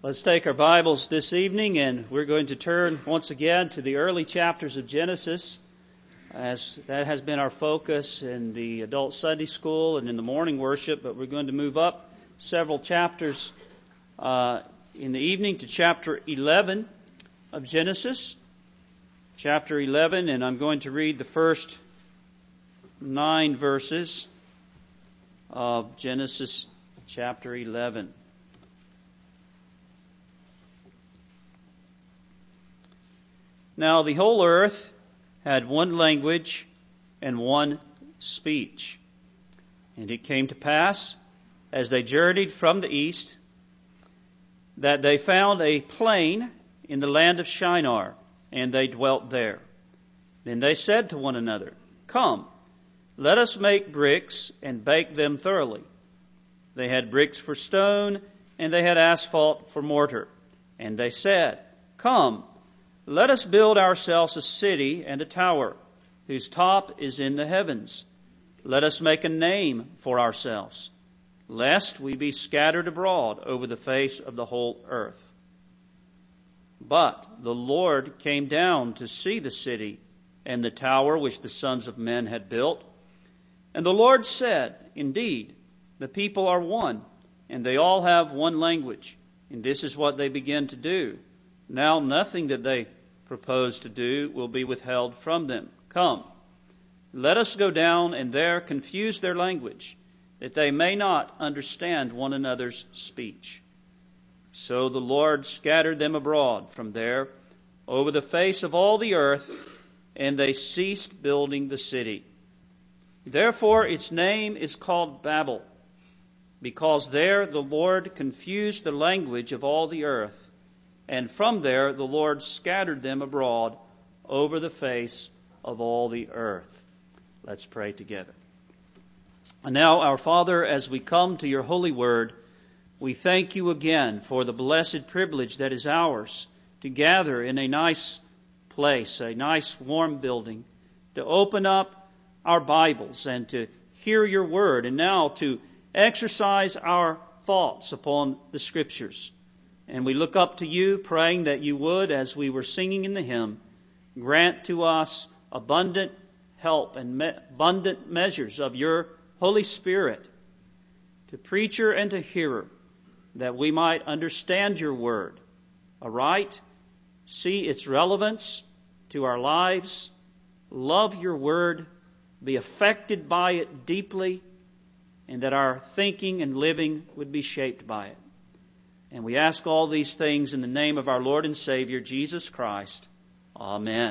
Let's take our Bibles this evening, and we're going to turn once again to the early chapters of Genesis, as that has been our focus in the adult Sunday school and in the morning worship, but we're going to move up several chapters in the evening to chapter 11 of Genesis. Chapter 11, and I'm going to read the first 9 verses of Genesis chapter 11. Now the whole earth had one language and one speech. And it came to pass, as they journeyed from the east, that they found a plain in the land of Shinar, and they dwelt there. Then they said to one another, "Come, let us make bricks and bake them thoroughly." They had bricks for stone, and they had asphalt for mortar. And they said, "Come, let us build ourselves a city and a tower, whose top is in the heavens. Let us make a name for ourselves, lest we be scattered abroad over the face of the whole earth." But the Lord came down to see the city and the tower which the sons of men had built. And the Lord said, "Indeed, the people are one, and they all have one language, and this is what they begin to do. Now nothing that they propose to do will be withheld from them. Come, let us go down and there confuse their language, that they may not understand one another's speech." So the Lord scattered them abroad from there over the face of all the earth, and they ceased building the city. Therefore its name is called Babel, because there the Lord confused the language of all the earth. And from there the Lord scattered them abroad over the face of all the earth. Let's pray together. And now, our Father, as we come to your holy word, we thank you again for the blessed privilege that is ours to gather in a nice place, a nice warm building, to open up our Bibles and to hear your word, and now to exercise our thoughts upon the Scriptures. And we look up to you, praying that you would, as we were singing in the hymn, grant to us abundant help and abundant measures of your Holy Spirit to preacher and to hearer, that we might understand your word aright, see its relevance to our lives, love your word, be affected by it deeply, and that our thinking and living would be shaped by it. And we ask all these things in the name of our Lord and Savior, Jesus Christ. Amen.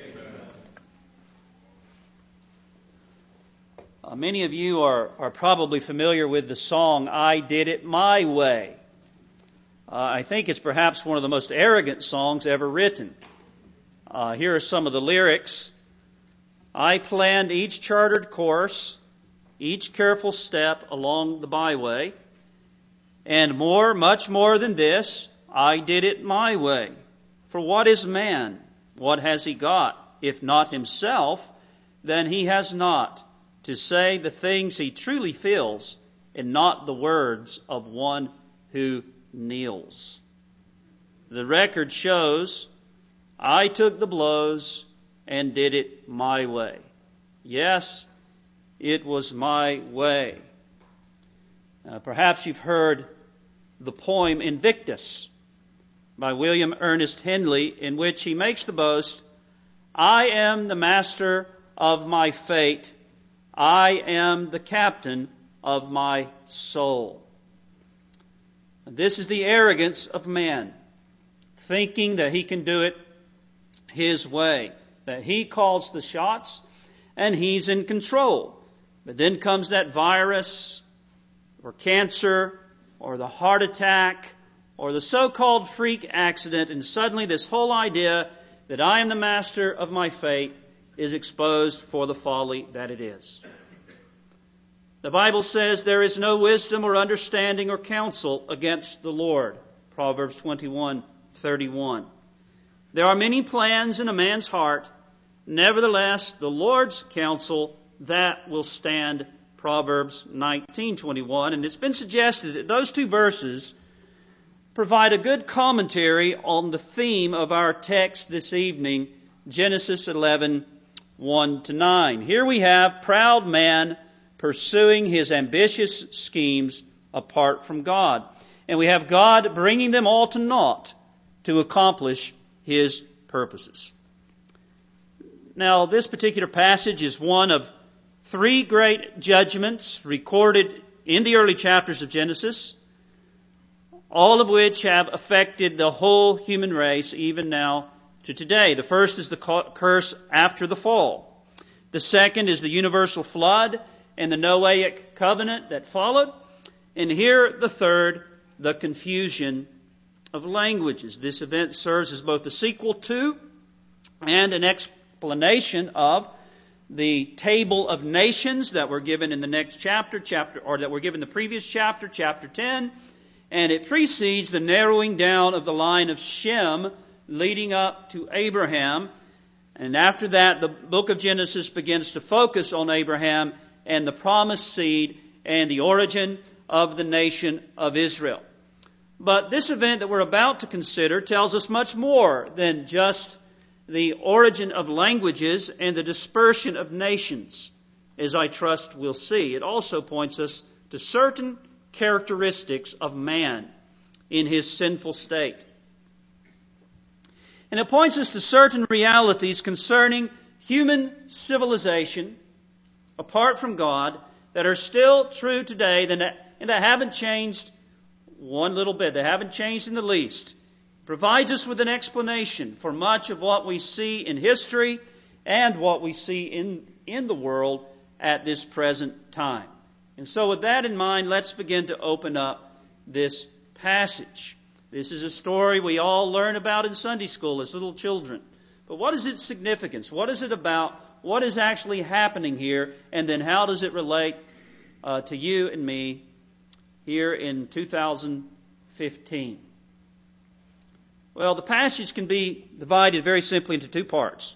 Many of you are probably familiar with the song, "I Did It My Way." I think it's perhaps one of the most arrogant songs ever written. Here are some of the lyrics. "I planned each chartered course, each careful step along the byway. And more, much more than this, I did it my way. For what is man? What has he got? If not himself, then he has not to say the things he truly feels, and not the words of one who kneels. The record shows I took the blows and did it my way. Yes, it was my way." Perhaps you've heard the poem Invictus by William Ernest Henley, in which he makes the boast, "I am the master of my fate. I am the captain of my soul." This is the arrogance of man, thinking that he can do it his way, that he calls the shots and he's in control. But then comes that virus or cancer or the heart attack or the so-called freak accident, and suddenly this whole idea that I am the master of my fate is exposed for the folly that it is. The Bible says there is no wisdom or understanding or counsel against the Lord. Proverbs 21:31. There are many plans in a man's heart. Nevertheless, the Lord's counsel, that will stand. Proverbs 19:21. And it's been suggested that those two verses provide a good commentary on the theme of our text this evening, Genesis 11, 1-9. Here we have proud man pursuing his ambitious schemes apart from God. And we have God bringing them all to naught to accomplish His purposes. Now, this particular passage is one of three great judgments recorded in the early chapters of Genesis, all of which have affected the whole human race even now to today. The first is the curse after the fall. The second is the universal flood and the Noahic covenant that followed. And here, the third, the confusion of languages. This event serves as both a sequel to and an explanation of the table of nations that were given in the next chapter, or that were given in the previous chapter, chapter 10. And it precedes the narrowing down of the line of Shem leading up to Abraham. And after that, the book of Genesis begins to focus on Abraham and the promised seed and the origin of the nation of Israel. But this event that we're about to consider tells us much more than just the origin of languages and the dispersion of nations, as I trust we'll see. It also points us to certain characteristics of man in his sinful state. And it points us to certain realities concerning human civilization apart from God that are still true today and that haven't changed one little bit. They haven't changed in the least. It provides us with an explanation for much of what we see in history and what we see in the world at this present time. And so with that in mind, let's begin to open up this passage. This is a story we all learn about in Sunday school as little children. But what is its significance? What is it about? What is actually happening here? And then how does it relate to you and me here in 2015? Well, the passage can be divided very simply into two parts.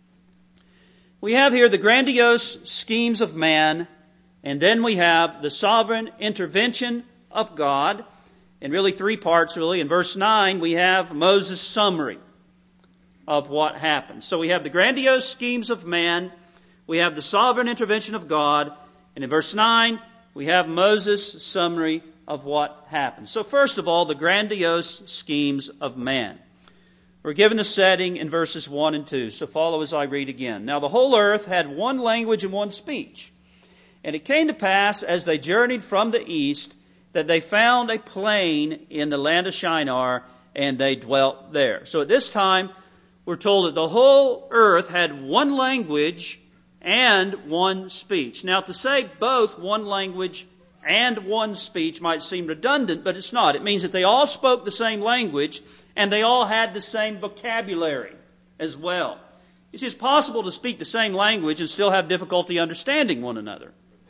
We have here the grandiose schemes of man, and then we have the sovereign intervention of God. And really three parts, really. In verse 9, we have Moses' summary of what happened. So we have the grandiose schemes of man, we have the sovereign intervention of God, and in verse 9, we have Moses' summary of what happened. So first of all, the grandiose schemes of man. We're given the setting in verses 1 and 2, so follow as I read again. Now the whole earth had one language and one speech. And it came to pass, as they journeyed from the east, that they found a plain in the land of Shinar, and they dwelt there. So at this time, we're told that the whole earth had one language and one speech. Now, to say both one language and one speech might seem redundant, but it's not. It means that they all spoke the same language, and they all had the same vocabulary as well. It's possible to speak the same language and still have difficulty understanding one another.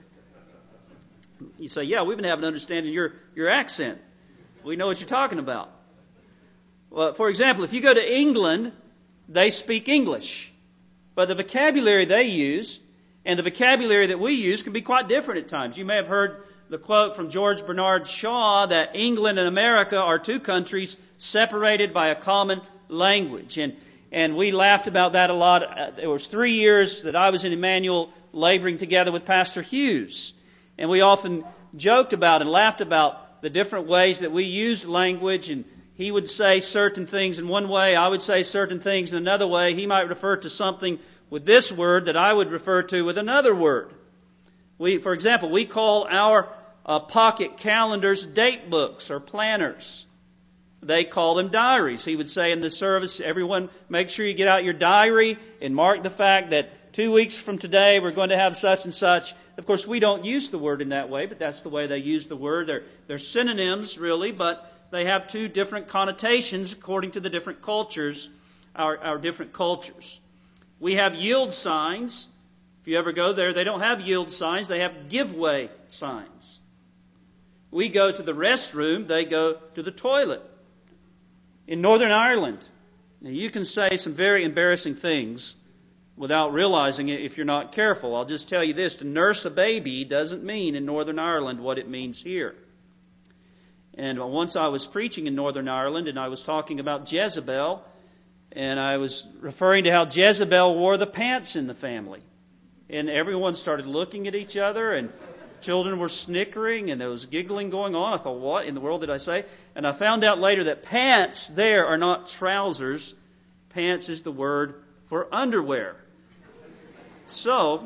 You say, yeah, we've been having understanding your accent. We know what you're talking about. Well, for example, if you go to England, they speak English. But the vocabulary they use and the vocabulary that we use can be quite different at times. You may have heard the quote from George Bernard Shaw that England and America are two countries separated by a common language. And we laughed about that a lot. It was 3 years that I was in Emmanuel laboring together with Pastor Hughes. And we often joked about and laughed about the different ways that we used language. And he would say certain things in one way, I would say certain things in another way. He might refer to something with this word that I would refer to with another word. For example, we call our pocket calendars date books or planners. They call them diaries. He would say in the service, everyone make sure you get out your diary and mark the fact that 2 weeks from today we're going to have such and such. Of course, we don't use the word in that way, but that's the way they use the word. They're synonyms, really, but they have two different connotations according to the different cultures, our different cultures. We have yield signs. If you ever go there, they don't have yield signs. They have giveaway signs. We go to the restroom. They go to the toilet. In Northern Ireland, now you can say some very embarrassing things without realizing it if you're not careful. I'll just tell you this. To nurse a baby doesn't mean in Northern Ireland what it means here. And once I was preaching in Northern Ireland, and I was talking about Jezebel, and I was referring to how Jezebel wore the pants in the family. And everyone started looking at each other, and children were snickering, and there was giggling going on. I thought, what in the world did I say? And I found out later that pants there are not trousers. Pants is the word for underwear. So,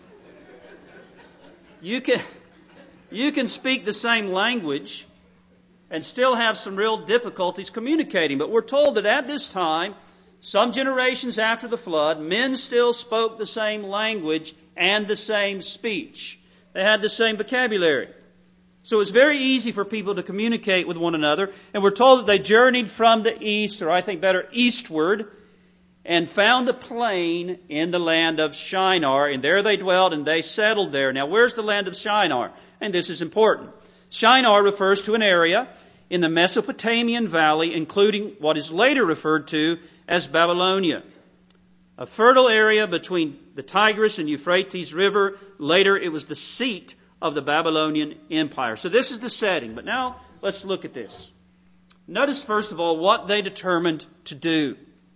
you can speak the same language and still have some real difficulties communicating. But we're told that at this time, some generations after the flood, men still spoke the same language and the same speech. They had the same vocabulary. So it was very easy for people to communicate with one another. And we're told that they journeyed from the east, or I think better, eastward, and found a plain in the land of Shinar. And there they dwelt, and they settled there. Now, where's the land of Shinar? And this is important. Shinar refers to an area in the Mesopotamian valley, including what is later referred to as Babylonia. A fertile area between the Tigris and Euphrates River. Later, it was the seat of the Babylonian Empire. So this is the setting. But now, let's look at this. Notice, first of all, what they determined to do.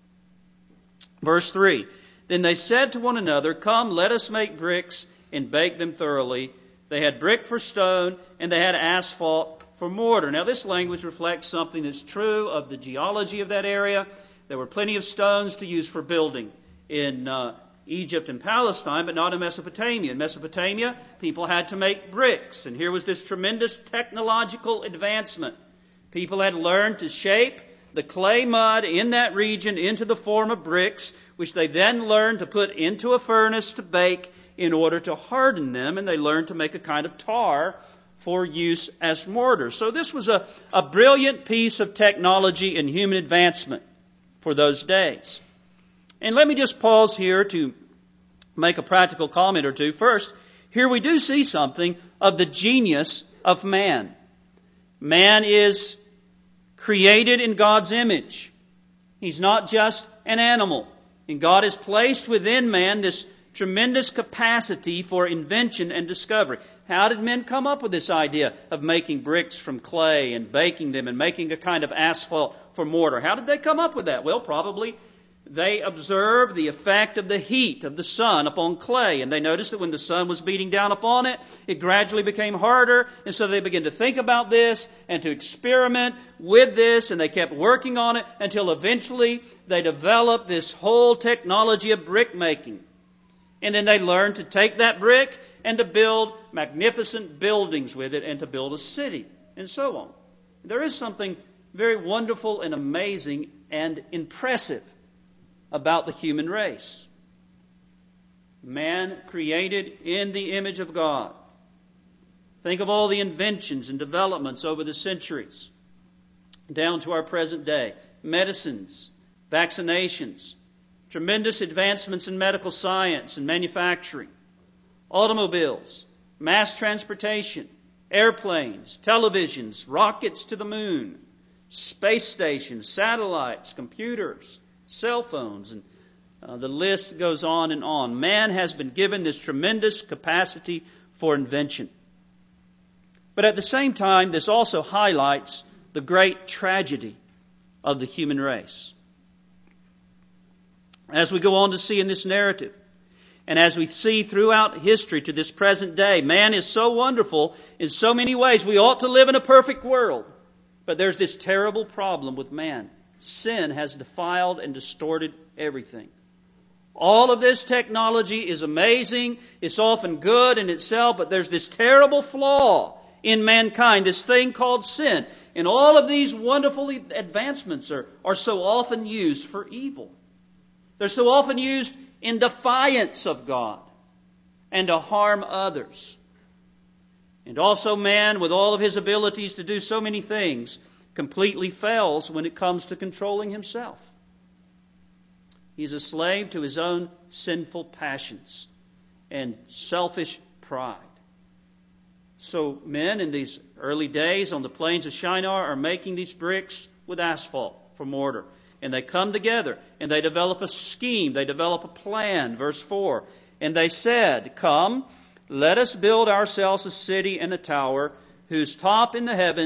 Verse 3, Then they said to one another, Come, let us make bricks and bake them thoroughly. They had brick for stone, and they had asphalt for mortar. Now, this language reflects something that's true of the geology of that area. There were plenty of stones to use for building in Egypt and Palestine, but not in Mesopotamia. In Mesopotamia, people had to make bricks, and here was this tremendous technological advancement. People had learned to shape the clay mud in that region into the form of bricks, which they then learned to put into a furnace to bake in order to harden them, and they learned to make a kind of tar for use as mortar. So this was a brilliant piece of technology and human advancement for those days. And let me just pause here to make a practical comment or two. First, here we do see something of the genius of man. Man is created in God's image. He's not just an animal. And God has placed within man this tremendous capacity for invention and discovery. How did men come up with this idea of making bricks from clay and baking them and making a kind of asphalt for mortar? How did they come up with that? Well, probably they observed the effect of the heat of the sun upon clay, and they noticed that when the sun was beating down upon it, it gradually became harder, and so they began to think about this and to experiment with this, and they kept working on it until eventually they developed this whole technology of brick making. And then they learned to take that brick and to build magnificent buildings with it and to build a city, and so on. There is something very wonderful and amazing and impressive about the human race. Man created in the image of God. Think of all the inventions and developments over the centuries, down to our present day. Medicines, vaccinations, tremendous advancements in medical science and manufacturing, automobiles, mass transportation, airplanes, televisions, rockets to the moon, space stations, satellites, computers, cell phones, and the list goes on and on. Man has been given this tremendous capacity for invention. But at the same time, this also highlights the great tragedy of the human race. As we go on to see in this narrative, and as we see throughout history to this present day, man is so wonderful in so many ways. We ought to live in a perfect world. But there's this terrible problem with man. Sin has defiled and distorted everything. All of this technology is amazing. It's often good in itself, but there's this terrible flaw in mankind, this thing called sin. And all of these wonderful advancements are so often used for evil. They're so often used in defiance of God and to harm others. And also man, with all of his abilities to do so many things, completely fails when it comes to controlling himself. He's a slave to his own sinful passions and selfish pride. So men in these early days on the plains of Shinar are making these bricks with asphalt for mortar. And they come together and they develop a scheme. They develop a plan. Verse 4. And they said, Come, let us build ourselves a city and a tower whose top in the heavens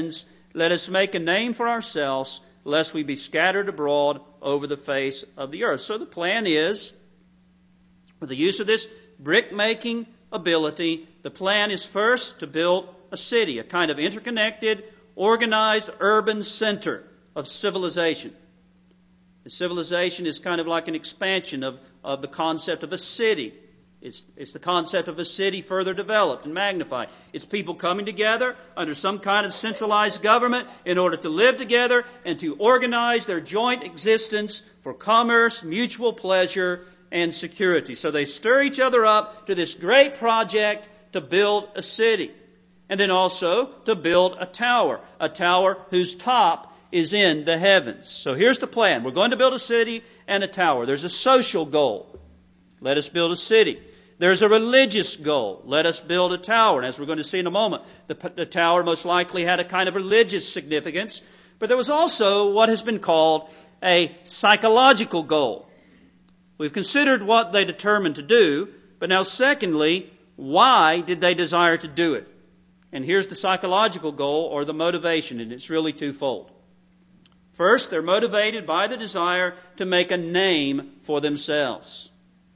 let us make a name for ourselves, lest we be scattered abroad over the face of the earth. So the plan is, with the use of this brick-making ability, the plan is first to build a city, a kind of interconnected, organized urban center of civilization. The civilization is kind of like an expansion of the concept of a city. It's the concept of a city further developed and magnified. It's people coming together under some kind of centralized government in order to live together and to organize their joint existence for commerce, mutual pleasure, and security. So they stir each other up to this great project to build a city. And then also to build a tower whose top is in the heavens. So here's the plan. We're going to build a city and a tower. There's a social goal. Let us build a city. There's a religious goal. Let us build a tower. And as we're going to see in a moment, the tower most likely had a kind of religious significance. But there was also what has been called a psychological goal. We've considered what they determined to do, but now secondly, why did they desire to do it? And here's the psychological goal or the motivation, and it's really twofold. First, they're motivated by the desire to make a name for themselves.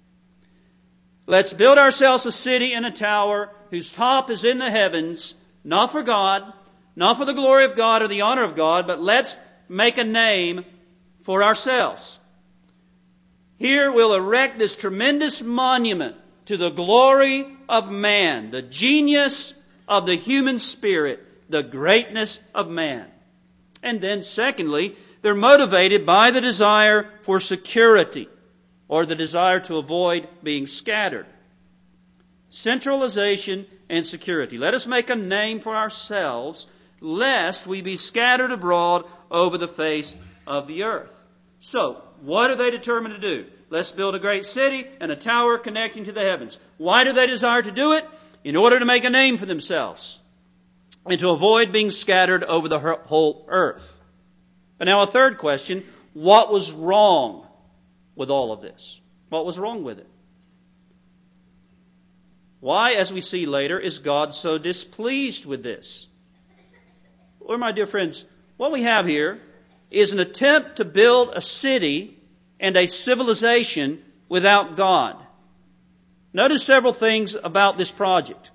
Let's build ourselves a city and a tower whose top is in the heavens, not for God, not for the glory of God or the honor of God, but let's make a name for ourselves. Here we'll erect this tremendous monument to the glory of man, the genius of the human spirit, the greatness of man. And then secondly, they're motivated by the desire for security or the desire to avoid being scattered. Centralization and security. Let us make a name for ourselves, lest we be scattered abroad over the face of the earth. So, what are they determined to do? Let's build a great city and a tower connecting to the heavens. Why do they desire to do it? In order to make a name for themselves and to avoid being scattered over the whole earth. But now a third question, what was wrong with all of this? What was wrong with it? Why, as we see later, is God so displeased with this? Well, my dear friends, what we have here is an attempt to build a city and a civilization without God. Notice several things about this project.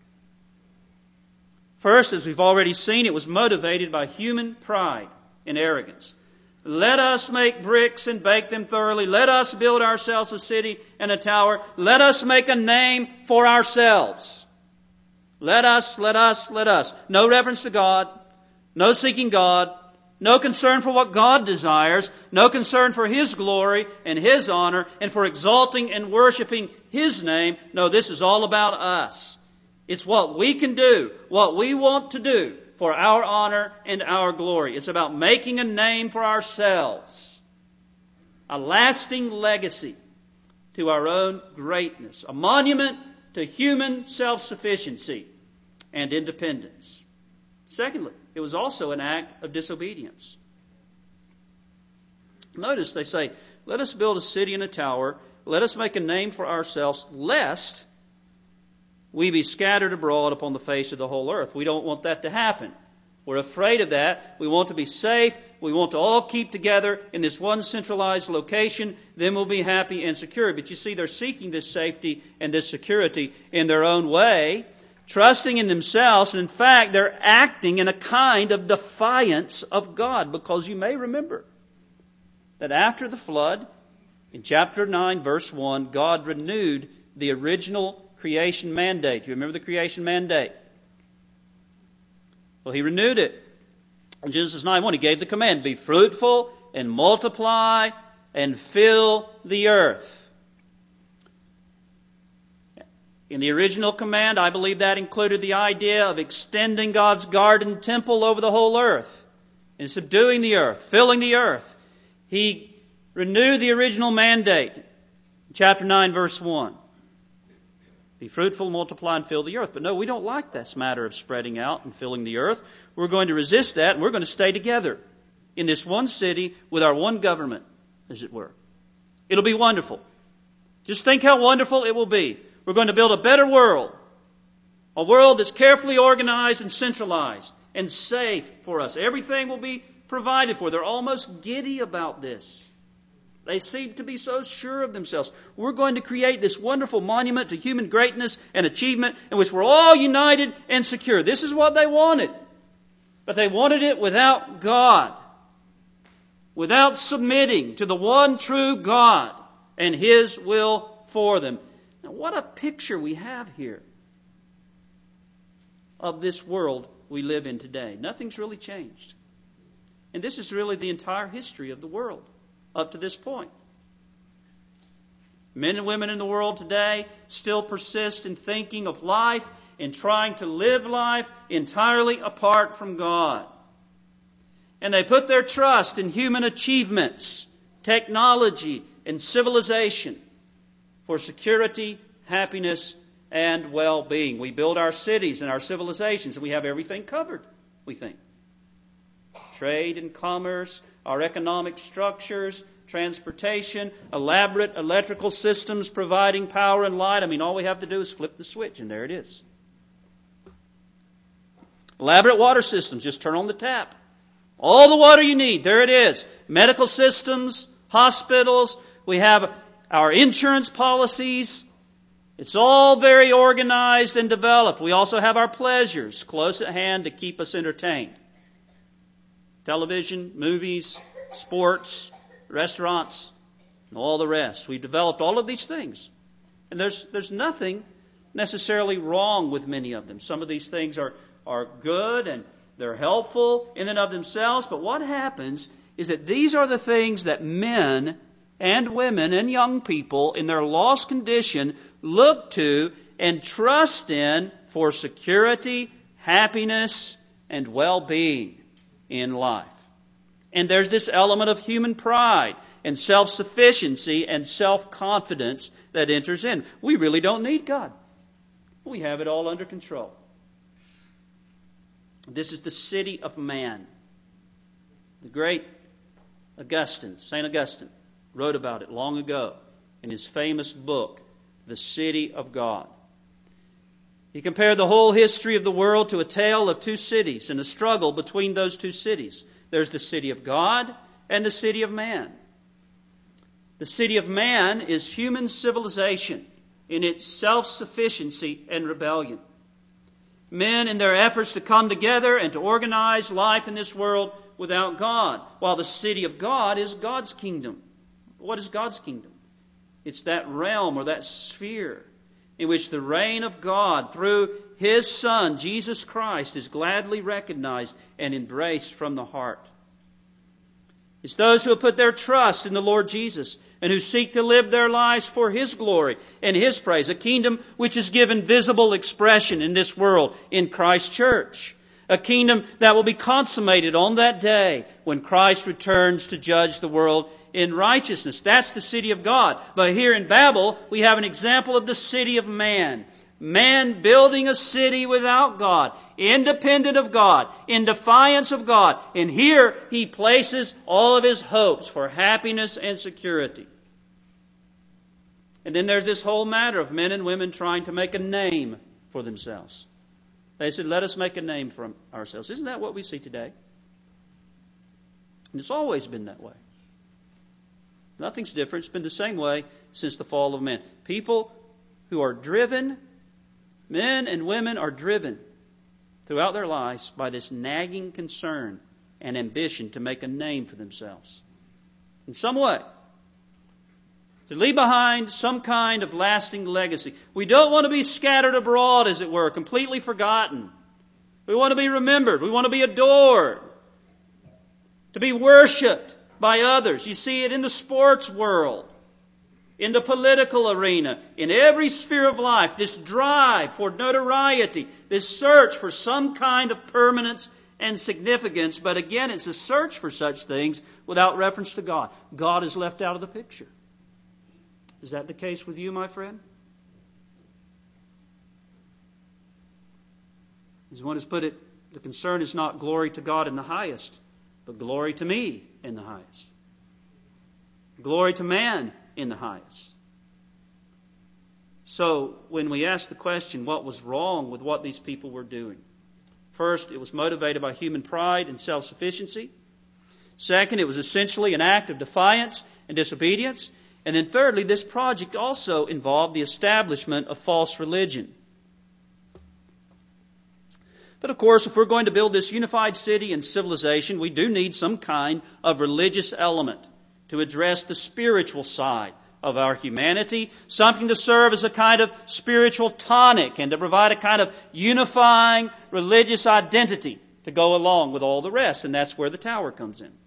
First, as we've already seen, it was motivated by human pride and arrogance. Let us make bricks and bake them thoroughly. Let us build ourselves a city and a tower. Let us make a name for ourselves. Let us. No reference to God. No seeking God. No concern for what God desires. No concern for His glory and His honor and for exalting and worshiping His name. No, this is all about us. It's what we can do, what we want to do for our honor and our glory. It's about making a name for ourselves. A lasting legacy to our own greatness. A monument to human self-sufficiency and independence. Secondly, it was also an act of disobedience. Notice they say, let us build a city and a tower. Let us make a name for ourselves, lest we be scattered abroad upon the face of the whole earth. We don't want that to happen. We're afraid of that. We want to be safe. We want to all keep together in this one centralized location. Then we'll be happy and secure. But you see, they're seeking this safety and this security in their own way, trusting in themselves. And in fact, they're acting in a kind of defiance of God. Because you may remember that after the flood, in chapter 9, verse 1, God renewed the original creation mandate. You remember the creation mandate? Well, He renewed it. In Genesis 9:1, He gave the command, be fruitful and multiply and fill the earth. In the original command, I believe that included the idea of extending God's garden temple over the whole earth and subduing the earth, filling the earth. He renewed the original mandate. Chapter 9, verse 1. Be fruitful, multiply, and fill the earth. But no, we don't like this matter of spreading out and filling the earth. We're going to resist that, and we're going to stay together in this one city with our one government, as it were. It'll be wonderful. Just think how wonderful it will be. We're going to build a better world. A world that's carefully organized and centralized. and safe for us. Everything will be provided for. They're almost giddy about this. They seem to be so sure of themselves. We're going to create this wonderful monument to human greatness and achievement in which we're all united and secure. This is what they wanted. But they wanted it without God, without submitting to the one true God and His will for them. Now, what a picture we have here of this world we live in today. Nothing's really changed. And this is really the entire history of the world up to this point. Men and women in the world today still persist in thinking of life and trying to live life entirely apart from God. And they put their trust in human achievements, technology, and civilization for security, happiness, and well-being. We build our cities and our civilizations, and we have everything covered, we think. Trade and commerce, our economic structures, transportation, elaborate electrical systems providing power and light. I mean, all we have to do is flip the switch, and there it is. Elaborate water systems, just turn on the tap. All the water you need, there it is. Medical systems, hospitals, we have our insurance policies. It's all very organized and developed. We also have our pleasures close at hand to keep us entertained. Television, movies, sports, restaurants, and all the rest. We've developed all of these things. And there's nothing necessarily wrong with many of them. Some of these things are good and they're helpful in and of themselves. But what happens is that these are the things that men and women and young people in their lost condition look to and trust in for security, happiness, and well-being in life. And there's this element of human pride and self-sufficiency and self-confidence that enters in. We really don't need God. We have it all under control. This is the city of man. The great Augustine, St. Augustine, wrote about it long ago in his famous book, The City of God. He compared the whole history of the world to a tale of two cities and a struggle between those two cities. There's the city of God and the city of man. The city of man is human civilization in its self-sufficiency and rebellion. Men in their efforts to come together and to organize life in this world without God, while the city of God is God's kingdom. What is God's kingdom? It's that realm or that sphere in which the reign of God through His Son, Jesus Christ, is gladly recognized and embraced from the heart. It's those who have put their trust in the Lord Jesus and who seek to live their lives for His glory and His praise, a kingdom which is given visible expression in this world in Christ's church, a kingdom that will be consummated on that day when Christ returns to judge the world in righteousness. That's the city of God. But here in Babel, we have an example of the city of man. Man building a city without God, independent of God, in defiance of God. And here he places all of his hopes for happiness and security. And then there's this whole matter of men and women trying to make a name for themselves. They said, let us make a name for ourselves. Isn't that what we see today? And it's always been that way. Nothing's different. It's been the same way since the fall of man. People who are driven, men and women are driven throughout their lives by this nagging concern and ambition to make a name for themselves in some way, to leave behind some kind of lasting legacy. We don't want to be scattered abroad, as it were, completely forgotten. We want to be remembered. We want to be adored, to be worshipped by others. You see it in the sports world, in the political arena, in every sphere of life, this drive for notoriety, this search for some kind of permanence and significance. But again, it's a search for such things without reference to God. God is left out of the picture. Is that the case with you, my friend? As one has put it, the concern is not glory to God in the highest, but glory to me in the highest. Glory to man in the highest. So when we ask the question, what was wrong with what these people were doing? First, it was motivated by human pride and self-sufficiency. Second, it was essentially an act of defiance and disobedience. And then thirdly, this project also involved the establishment of false religion. But of course, if we're going to build this unified city and civilization, we do need some kind of religious element to address the spiritual side of our humanity, something to serve as a kind of spiritual tonic and to provide a kind of unifying religious identity to go along with all the rest. And that's where the tower comes in.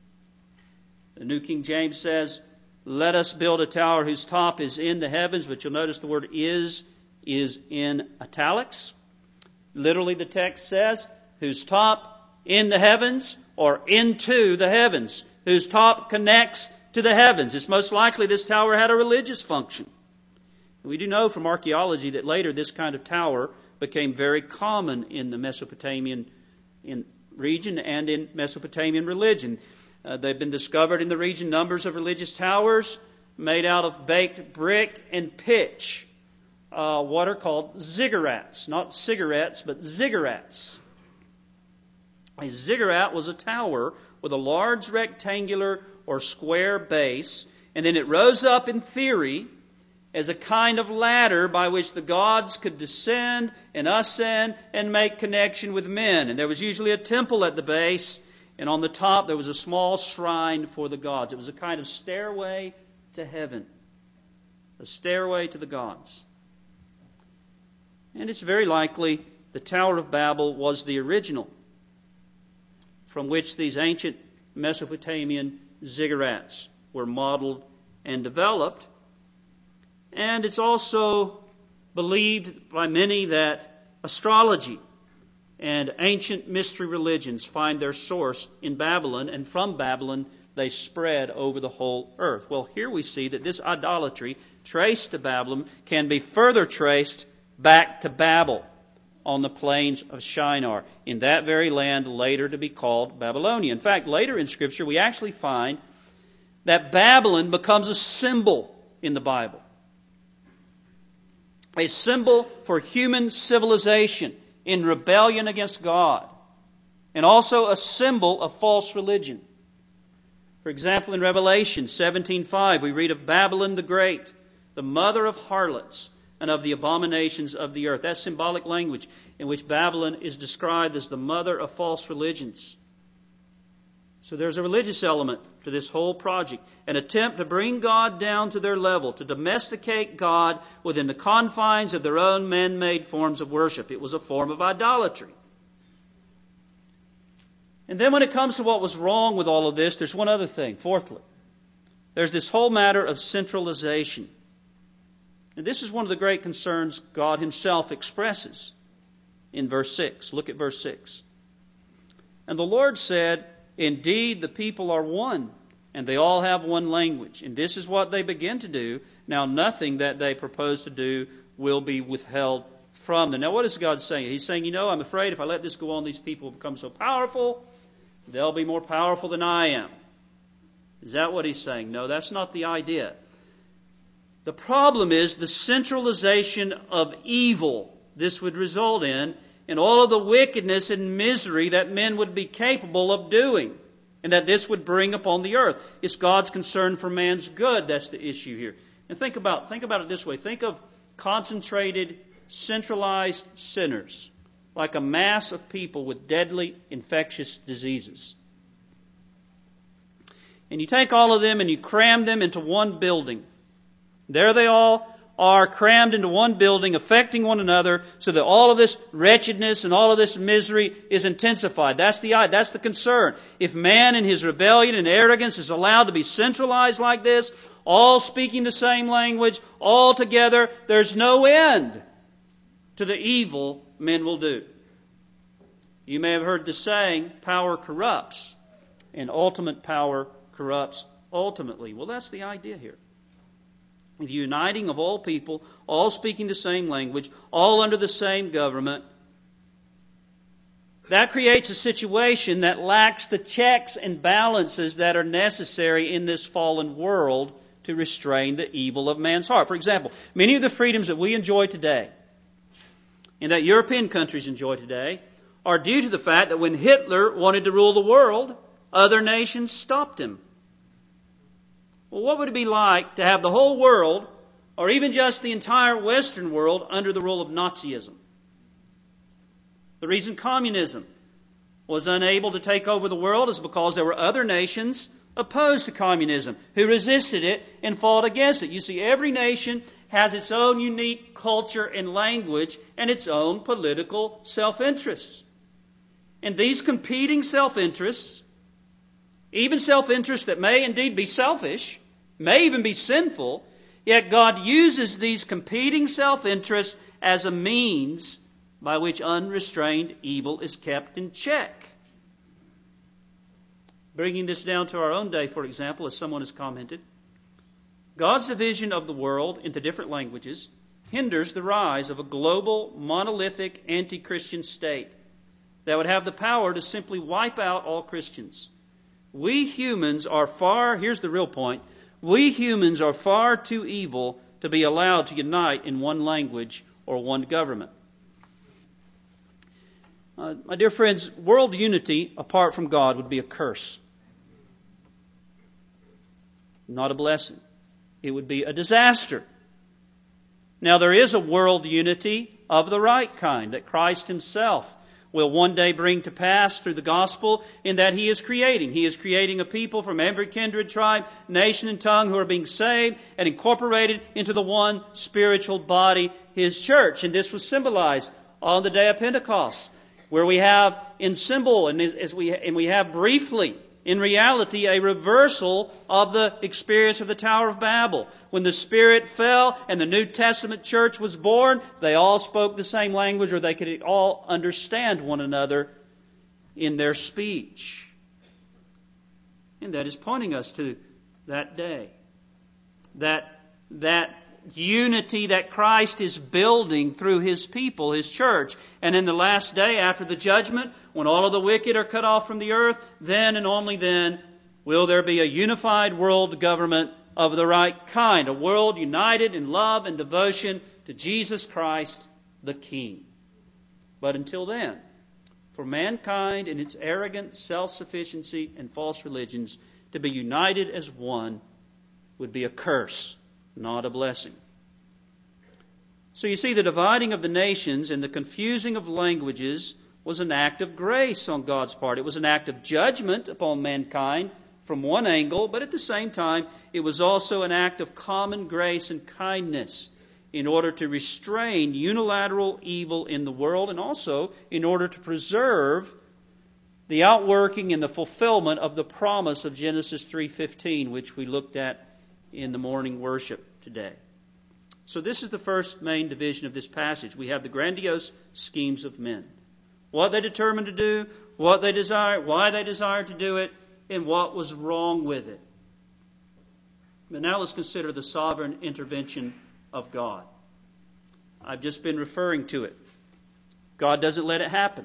The New King James says, "Let us build a tower whose top is in the heavens," but you'll notice the word is in italics. Literally, the text says, whose top in the heavens or into the heavens, whose top connects to the heavens. It's most likely this tower had a religious function. We do know from archaeology that later this kind of tower became very common in the Mesopotamian region and in Mesopotamian religion. They've been discovered in the region numbers of religious towers made out of baked brick and pitch. What are called ziggurats. Not cigarettes, but ziggurats. A ziggurat was a tower with a large rectangular or square base, and then it rose up in theory as a kind of ladder by which the gods could descend and ascend and make connection with men. And there was usually a temple at the base, and on the top there was a small shrine for the gods. It was a kind of stairway to heaven, a stairway to the gods. And it's very likely the Tower of Babel was the original from which these ancient Mesopotamian ziggurats were modeled and developed. And it's also believed by many that astrology and ancient mystery religions find their source in Babylon, and from Babylon they spread over the whole earth. Well, here we see that this idolatry traced to Babylon can be further traced back to Babel on the plains of Shinar, in that very land later to be called Babylonia. In fact, later in Scripture we actually find that Babylon becomes a symbol in the Bible. A symbol for human civilization in rebellion against God, and also a symbol of false religion. For example, in Revelation 17:5, we read of Babylon the Great, the mother of harlots and of the abominations of the earth. That's symbolic language in which Babylon is described as the mother of false religions. So there's a religious element to this whole project, an attempt to bring God down to their level, to domesticate God within the confines of their own man-made forms of worship. It was a form of idolatry. And then when it comes to what was wrong with all of this, there's one other thing. Fourthly, there's this whole matter of centralization. And this is one of the great concerns God Himself expresses in verse 6. Look at verse 6. "And the Lord said, Indeed, the people are one, and they all have one language. And this is what they begin to do. Now nothing that they propose to do will be withheld from them." Now what is God saying? He's saying, I'm afraid if I let this go on, these people will become so powerful, they'll be more powerful than I am. Is that what He's saying? No, that's not the idea. The problem is the centralization of evil this would result in, and all of the wickedness and misery that men would be capable of doing, and that this would bring upon the earth. It's God's concern for man's good. That's the issue here. And think about it this way. Think of concentrated, centralized sinners, like a mass of people with deadly infectious diseases. And you take all of them and you cram them into one building. There they all are crammed into one building, affecting one another, so that all of this wretchedness and all of this misery is intensified. That's the concern. If man in his rebellion and arrogance is allowed to be centralized like this, all speaking the same language, all together, there's no end to the evil men will do. You may have heard the saying, power corrupts, and ultimate power corrupts ultimately. Well, that's the idea here. The uniting of all people, all speaking the same language, all under the same government, that creates a situation that lacks the checks and balances that are necessary in this fallen world to restrain the evil of man's heart. For example, many of the freedoms that we enjoy today, and that European countries enjoy today, are due to the fact that when Hitler wanted to rule the world, other nations stopped him. Well, what would it be like to have the whole world, or even just the entire Western world, under the rule of Nazism? The reason communism was unable to take over the world is because there were other nations opposed to communism who resisted it and fought against it. You see, every nation has its own unique culture and language and its own political self-interests. And these competing self-interests, even self-interests that may indeed be selfish, may even be sinful, yet God uses these competing self-interests as a means by which unrestrained evil is kept in check. Bringing this down to our own day, for example, as someone has commented, God's division of the world into different languages hinders the rise of a global, monolithic, anti-Christian state that would have the power to simply wipe out all Christians. We humans are here's the real point, we humans are far too evil to be allowed to unite in one language or one government. My dear friends, world unity apart from God would be a curse, not a blessing. It would be a disaster. Now, there is a world unity of the right kind that Christ Himself will one day bring to pass through the gospel, in that He is creating. He is creating a people from every kindred, tribe, nation, and tongue who are being saved and incorporated into the one spiritual body, His church. And this was symbolized on the day of Pentecost, where we have in symbol and we have briefly, in reality, a reversal of the experience of the Tower of Babel. When the Spirit fell and the New Testament church was born, they all spoke the same language, or they could all understand one another in their speech. And that is pointing us to that day. That unity that Christ is building through His people, His church. And in the last day, after the judgment, when all of the wicked are cut off from the earth, then and only then will there be a unified world government of the right kind. A world united in love and devotion to Jesus Christ, the King. But until then, for mankind in its arrogant self-sufficiency and false religions to be united as one would be a curse, not a blessing. So you see, the dividing of the nations and the confusing of languages was an act of grace on God's part. It was an act of judgment upon mankind from one angle, but at the same time, it was also an act of common grace and kindness in order to restrain unilateral evil in the world, and also in order to preserve the outworking and the fulfillment of the promise of Genesis 3:15, which we looked at in the morning worship today. So this is the first main division of this passage. We have the grandiose schemes of men. What they determined to do, what they desired, why they desired to do it, and what was wrong with it. But now let's consider the sovereign intervention of God. I've just been referring to it. God doesn't let it happen.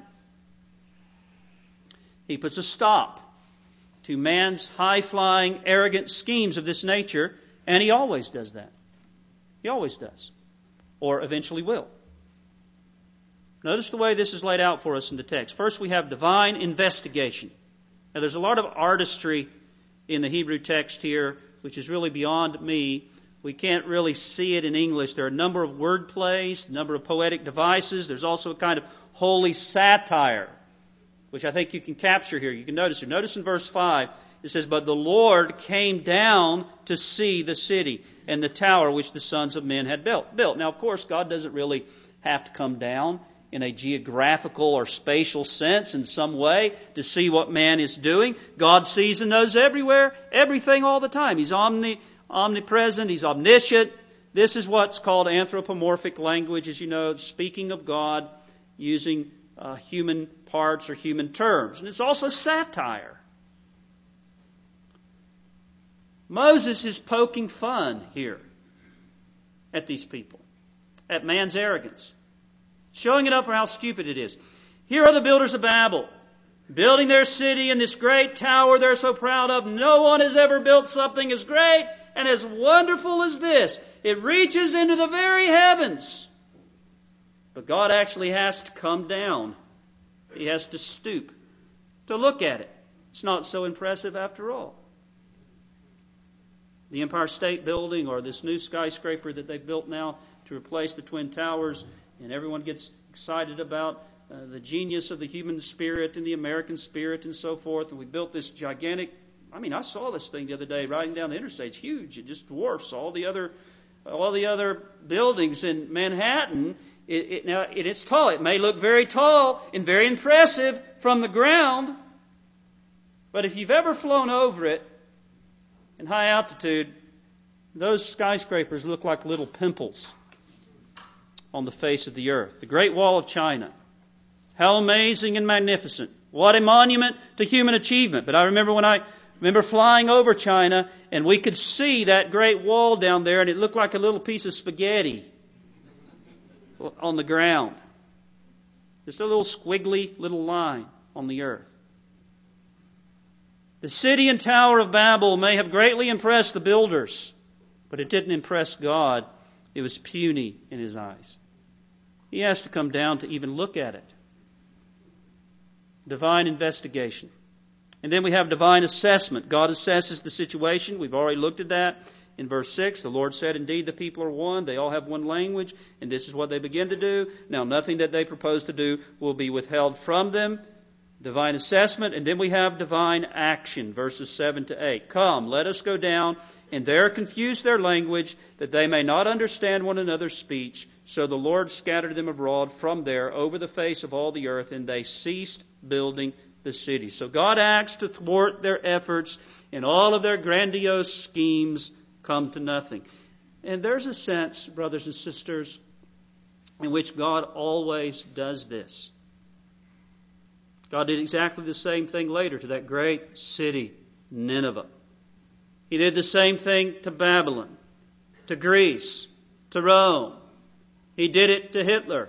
He puts a stop to man's high-flying, arrogant schemes of this nature, and He always does that. He always does. Or eventually will. Notice the way this is laid out for us in the text. First, we have divine investigation. Now, there's a lot of artistry in the Hebrew text here, which is really beyond me. We can't really see it in English. There are a number of word plays, a number of poetic devices. There's also a kind of holy satire, which I think you can capture here. You can notice here. Notice in verse 5, it says, "But the Lord came down to see the city and the tower which the sons of men had built." Now, of course, God doesn't really have to come down in a geographical or spatial sense in some way to see what man is doing. God sees and knows everywhere, everything all the time. He's omnipresent. He's omniscient. This is what's called anthropomorphic language, as you know, speaking of God using human parts or human terms. And it's also satire. Moses is poking fun here at these people, at man's arrogance, showing it up for how stupid it is. Here are the builders of Babel, building their city in this great tower they're so proud of. No one has ever built something as great and as wonderful as this. It reaches into the very heavens. But God actually has to come down He has to stoop to look at it. It's not so impressive after all. The Empire State Building, or this new skyscraper that they've built now to replace the Twin Towers, and everyone gets excited about the genius of the human spirit and the American spirit and so forth. And we built this gigantic, I saw this thing the other day riding down the interstate. It's huge. It just dwarfs all the other buildings in Manhattan. It's tall. It may look very tall and very impressive from the ground, but if you've ever flown over it in high altitude, those skyscrapers look like little pimples on the face of the earth. The Great Wall of China. How amazing and magnificent. What a monument to human achievement. But I remember flying over China, and we could see that Great Wall down there, and it looked like a little piece of spaghetti on the ground. Just a little squiggly little line on the earth. The city and tower of Babel may have greatly impressed the builders, but it didn't impress God. It was puny in His eyes. He has to come down to even look at it. Divine investigation. And then we have divine assessment. God assesses the situation. We've already looked at that. In verse 6, the Lord said, indeed, the people are one. They all have one language, and this is what they begin to do. Now, nothing that they propose to do will be withheld from them. Divine assessment. And then we have divine action, verses 7 to 8. Come, let us go down, and there confuse their language, that they may not understand one another's speech. So the Lord scattered them abroad from there over the face of all the earth, and they ceased building the city. So God acts to thwart their efforts, and all of their grandiose schemes come to nothing. And there's a sense, brothers and sisters, in which God always does this. God did exactly the same thing later to that great city, Nineveh. He did the same thing to Babylon, to Greece, to Rome. He did it to Hitler.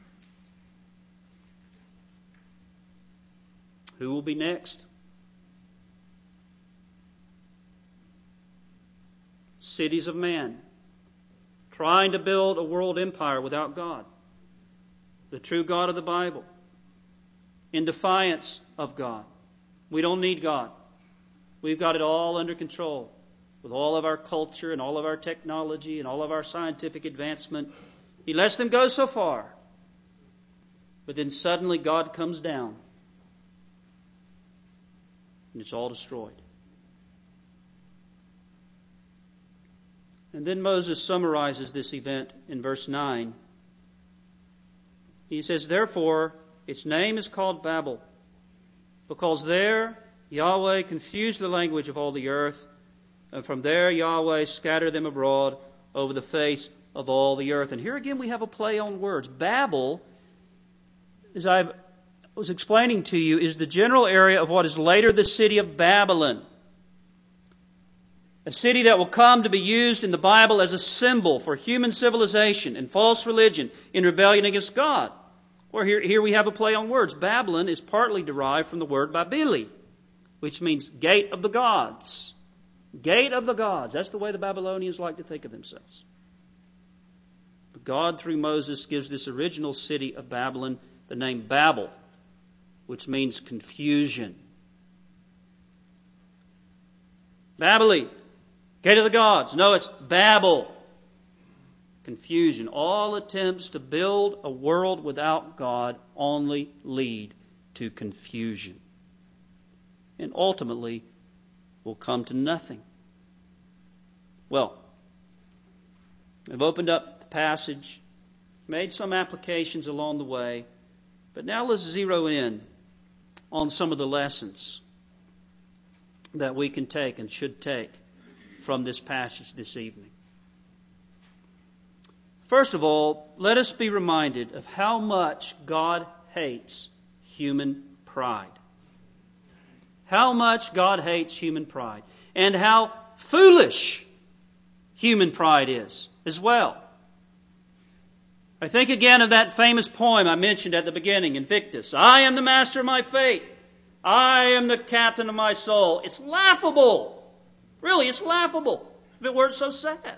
Who will be next? Cities of man, trying to build a world empire without God, the true God of the Bible, in defiance of God. We don't need God. We've got it all under control with all of our culture and all of our technology and all of our scientific advancement. He lets them go so far. But then suddenly God comes down and it's all destroyed. And then Moses summarizes this event in verse 9. He says, therefore, its name is called Babel, because there Yahweh confused the language of all the earth, and from there Yahweh scattered them abroad over the face of all the earth. And here again we have a play on words. Babel, as I was explaining to you, is the general area of what is later the city of Babylon. A city that will come to be used in the Bible as a symbol for human civilization and false religion in rebellion against God. Well, here we have a play on words. Babylon is partly derived from the word Babili, which means gate of the gods. Gate of the gods. That's the way the Babylonians like to think of themselves. But God, through Moses, gives this original city of Babylon the name Babel, which means confusion. Babili, gate of the gods. No, it's Babel. Confusion. All attempts to build a world without God only lead to confusion. And ultimately will come to nothing. Well, I've opened up the passage, made some applications along the way, but now let's zero in on some of the lessons that we can take and should take from this passage this evening. First of all, let us be reminded of how much God hates human pride. How much God hates human pride. And how foolish human pride is as well. I think again of that famous poem I mentioned at the beginning, Invictus. I am the master of my fate. I am the captain of my soul. It's laughable. Really, it's laughable if it weren't so sad.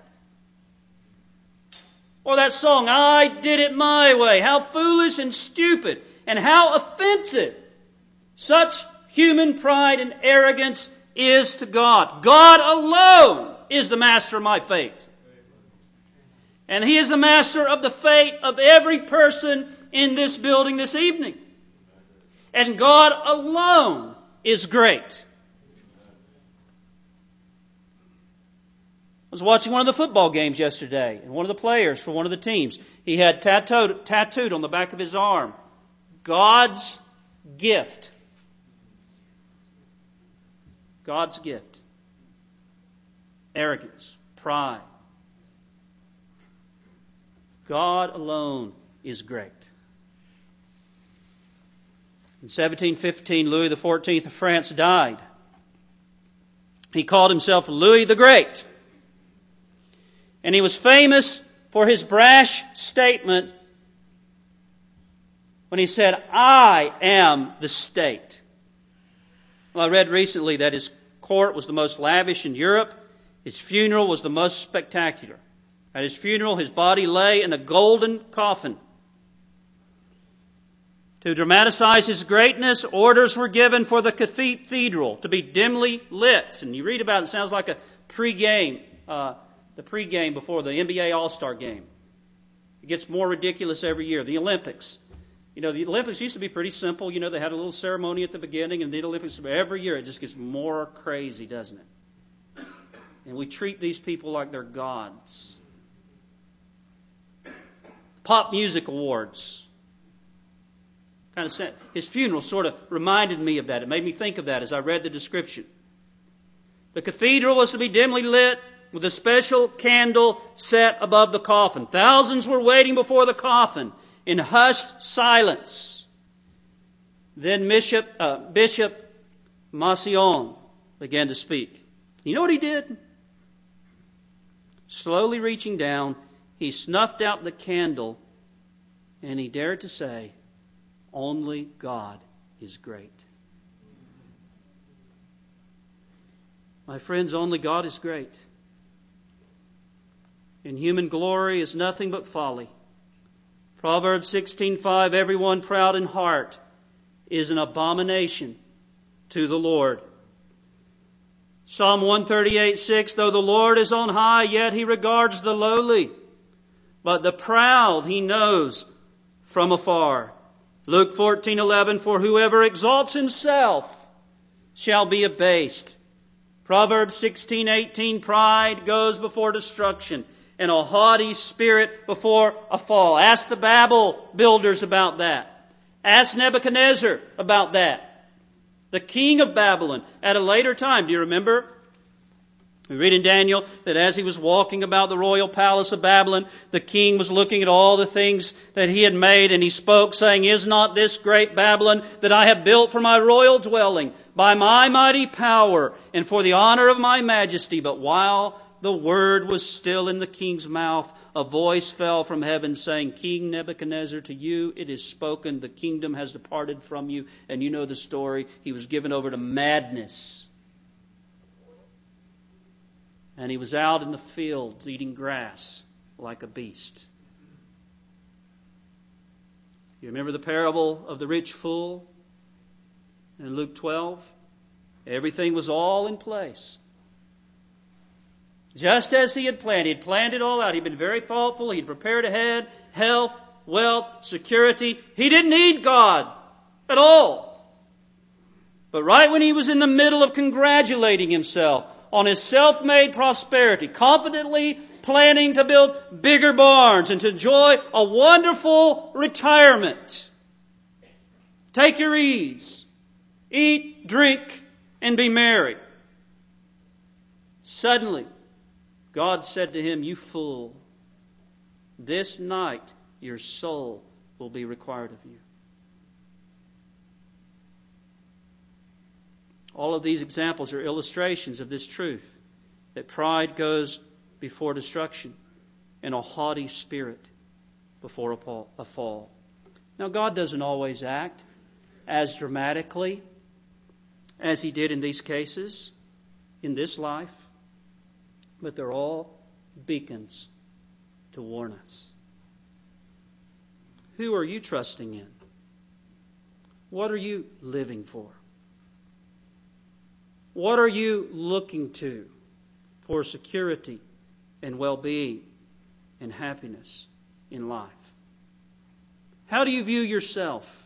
Or that song, I did it my way. How foolish and stupid and how offensive such human pride and arrogance is to God. God alone is the master of my fate. And He is the master of the fate of every person in this building this evening. And God alone is great. I was watching one of the football games yesterday, and one of the players for one of the teams, he had tattooed on the back of his arm, God's gift. God's gift. Arrogance, pride. God alone is great. In 1715, Louis XIV of France died. He called himself Louis the Great. And he was famous for his brash statement when he said, I am the state. Well, I read recently that his court was the most lavish in Europe. His funeral was the most spectacular. At his funeral, his body lay in a golden coffin. To dramatize his greatness, orders were given for the cathedral to be dimly lit. And you read about it, it sounds like a pregame, the pregame before the NBA All-Star game. It gets more ridiculous every year. The Olympics. You know, the Olympics used to be pretty simple. You know, they had a little ceremony at the beginning, and the Olympics, every year it just gets more crazy, doesn't it? And we treat these people like they're gods. Pop music awards. His funeral sort of reminded me of that. It made me think of that as I read the description. The cathedral was to be dimly lit with a special candle set above the coffin. Thousands were waiting before the coffin in hushed silence. Then Bishop Massillon began to speak. You know what he did? Slowly reaching down, he snuffed out the candle and he dared to say, only God is great. My friends, only God is great. And human glory is nothing but folly. Proverbs 16:5, everyone proud in heart is an abomination to the Lord. Psalm 138:6, though the Lord is on high, yet He regards the lowly, but the proud He knows from afar. Luke 14:11, for whoever exalts himself shall be abased. Proverbs 16:18, pride goes before destruction, and a haughty spirit before a fall. Ask the Babel builders about that. Ask Nebuchadnezzar about that. The king of Babylon at a later time. Do you remember? We read in Daniel that as he was walking about the royal palace of Babylon, the king was looking at all the things that he had made, and he spoke, saying, is not this great Babylon that I have built for my royal dwelling, by my mighty power, and for the honor of my majesty? But while the word was still in the king's mouth, a voice fell from heaven saying, King Nebuchadnezzar, to you it is spoken, the kingdom has departed from you. And you know the story. He was given over to madness. And he was out in the fields eating grass like a beast. You remember the parable of the rich fool in Luke 12? Everything was all in place. Just as he had planned. He had planned it all out. He'd been very thoughtful. He'd prepared ahead. Health, wealth, security. He didn't need God at all. But right when he was in the middle of congratulating himself on his self-made prosperity, confidently planning to build bigger barns and to enjoy a wonderful retirement, take your ease, eat, drink, and be merry. Suddenly, God said to him, you fool, this night your soul will be required of you. All of these examples are illustrations of this truth, that pride goes before destruction and a haughty spirit before a fall. Now, God doesn't always act as dramatically as He did in these cases, in this life, but they're all beacons to warn us. Who are you trusting in? What are you living for? What are you looking to for security and well-being and happiness in life? How do you view yourself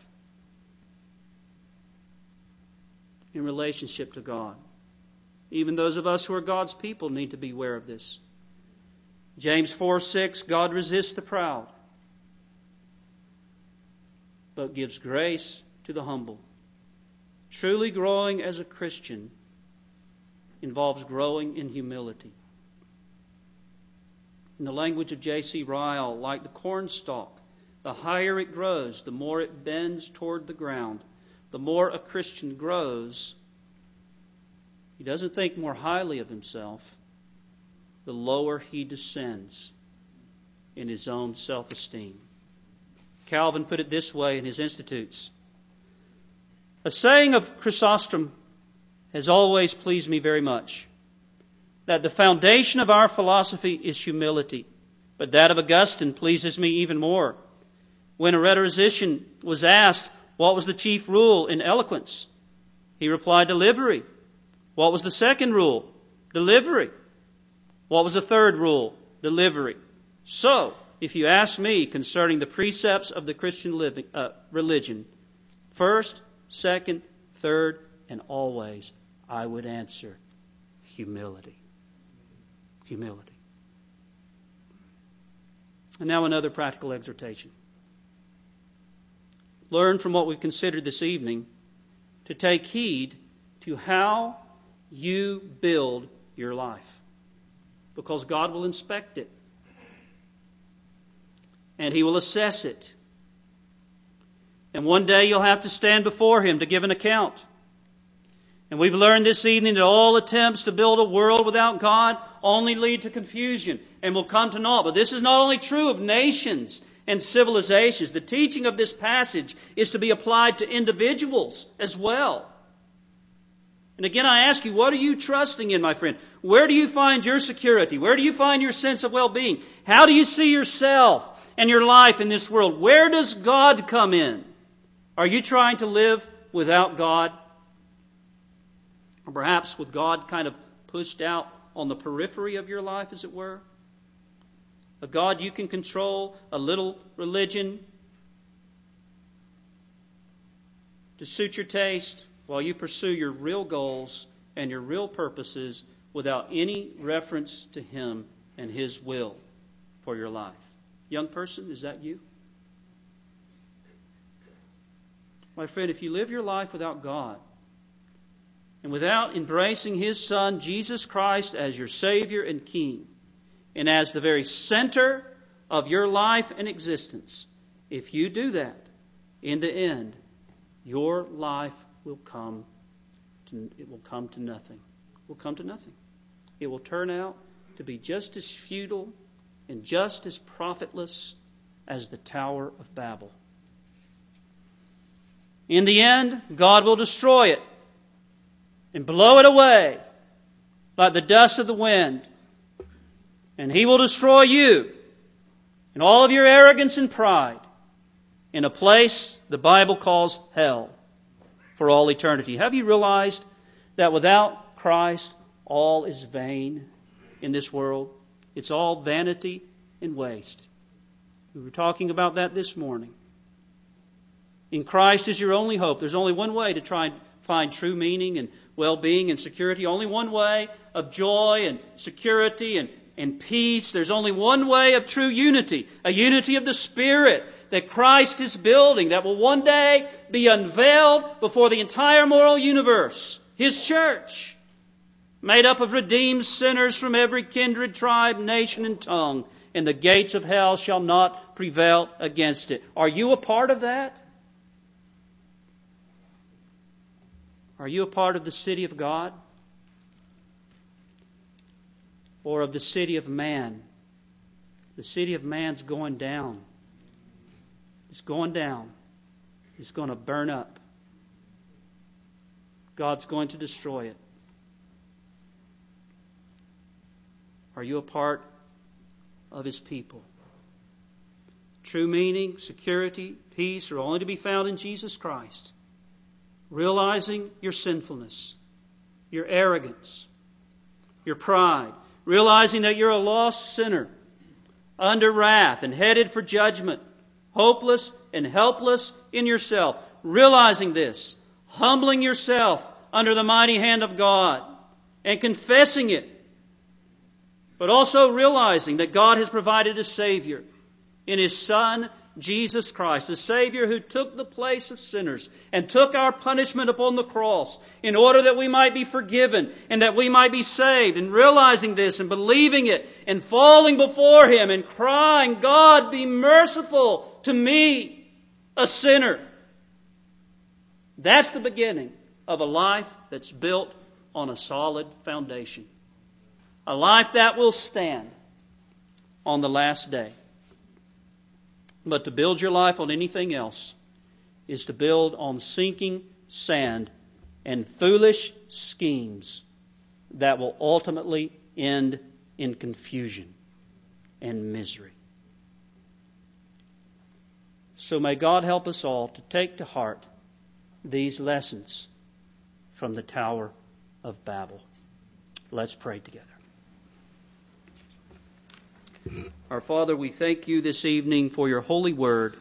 in relationship to God? Even those of us who are God's people need to be aware of this. James 4:6, God resists the proud, but gives grace to the humble. Truly growing as a Christian involves growing in humility. In the language of J.C. Ryle, like the cornstalk, the higher it grows, the more it bends toward the ground. The more a Christian grows, he doesn't think more highly of himself, the lower he descends in his own self-esteem. Calvin put it this way in his Institutes. A saying of Chrysostom has always pleased me very much, that the foundation of our philosophy is humility, but that of Augustine pleases me even more. When a rhetorician was asked what was the chief rule in eloquence, he replied, delivery. What was the second rule? Delivery. What was the third rule? Delivery. So, if you ask me concerning the precepts of the Christian religion, first, second, third, and always, I would answer humility. Humility. And now another practical exhortation. Learn from what we've considered this evening to take heed to how you build your life. Because God will inspect it. And He will assess it. And one day you'll have to stand before Him to give an account. And we've learned this evening that all attempts to build a world without God only lead to confusion and will come to naught. But this is not only true of nations and civilizations. The teaching of this passage is to be applied to individuals as well. And again, I ask you, what are you trusting in, my friend? Where do you find your security? Where do you find your sense of well-being? How do you see yourself and your life in this world? Where does God come in? Are you trying to live without God? Or perhaps with God kind of pushed out on the periphery of your life, as it were? A God you can control, a little religion to suit your taste while you pursue your real goals and your real purposes without any reference to Him and His will for your life. Young person, is that you? My friend, if you live your life without God and without embracing His Son, Jesus Christ, as your Savior and King, and as the very center of your life and existence, if you do that, in the end, your life will come to nothing. It will come to nothing. It will turn out to be just as futile and just as profitless as the Tower of Babel. In the end, God will destroy it and blow it away like the dust of the wind. And He will destroy you and all of your arrogance and pride in a place the Bible calls hell for all eternity. Have you realized that without Christ, all is vain in this world? It's all vanity and waste. We were talking about that this morning. In Christ is your only hope. There's only one way to try and find true meaning and well-being and security. Only one way of joy and security and peace. There's only one way of true unity, a unity of the Spirit that Christ is building, that will one day be unveiled before the entire moral universe, His church, made up of redeemed sinners from every kindred, tribe, nation, and tongue, and the gates of hell shall not prevail against it. Are you a part of that? Are you a part of the city of God? Or of the city of man? The city of man's going down. It's going down. It's going to burn up. God's going to destroy it. Are you a part of His people? True meaning, security, peace are only to be found in Jesus Christ. realizing your sinfulness, your arrogance, your pride, realizing that you're a lost sinner, under wrath and headed for judgment, hopeless and helpless in yourself. Realizing this, humbling yourself under the mighty hand of God and confessing it, but also realizing that God has provided a Savior in His Son, Jesus Christ, a Savior who took the place of sinners and took our punishment upon the cross in order that we might be forgiven and that we might be saved. And realizing this and believing it and falling before Him and crying, God, be merciful to me, a sinner. That's the beginning of a life that's built on a solid foundation. A life that will stand on the last day. But to build your life on anything else is to build on sinking sand and foolish schemes that will ultimately end in confusion and misery. So may God help us all to take to heart these lessons from the Tower of Babel. Let's pray together. Our Father, we thank You this evening for Your holy word.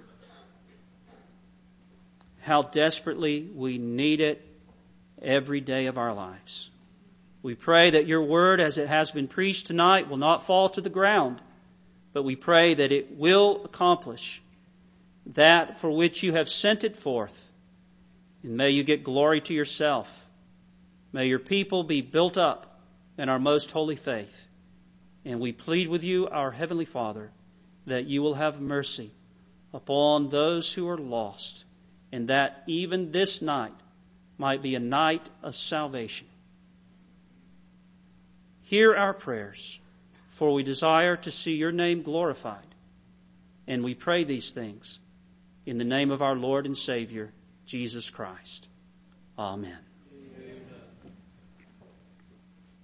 How desperately we need it every day of our lives. We pray that Your word, as it has been preached tonight, will not fall to the ground, but we pray that it will accomplish that for which You have sent it forth. And may You get glory to Yourself. May Your people be built up in our most holy faith. And we plead with You, our Heavenly Father, that You will have mercy upon those who are lost, and that even this night might be a night of salvation. Hear our prayers, for we desire to see Your name glorified. And we pray these things in the name of our Lord and Savior, Jesus Christ. Amen.